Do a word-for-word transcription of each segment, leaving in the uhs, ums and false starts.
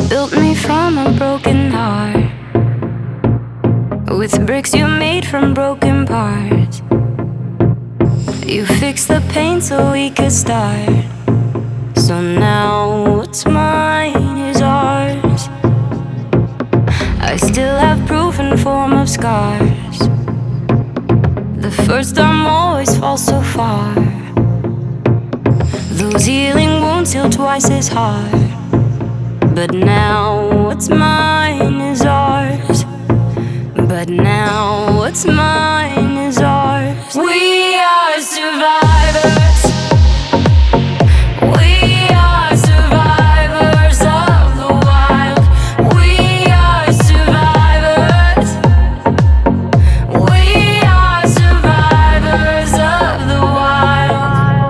built me from a broken heart, with bricks you made from broken parts. You fixed the pain so we could start. So now what's mine is ours. I still have proof in form of scars. The first time always falls so far. Those healing wounds heal twice as hard. But now what's mine is ours. But now what's mine is ours. We are survivors. We are survivors of the wild. We are survivors. We are survivors of the wild.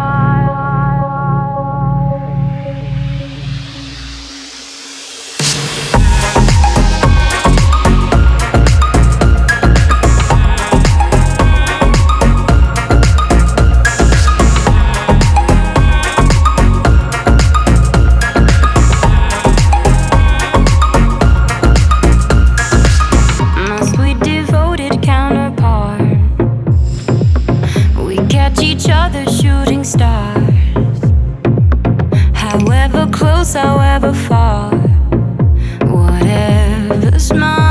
Each other shooting stars, however close, however far, whatever's mine.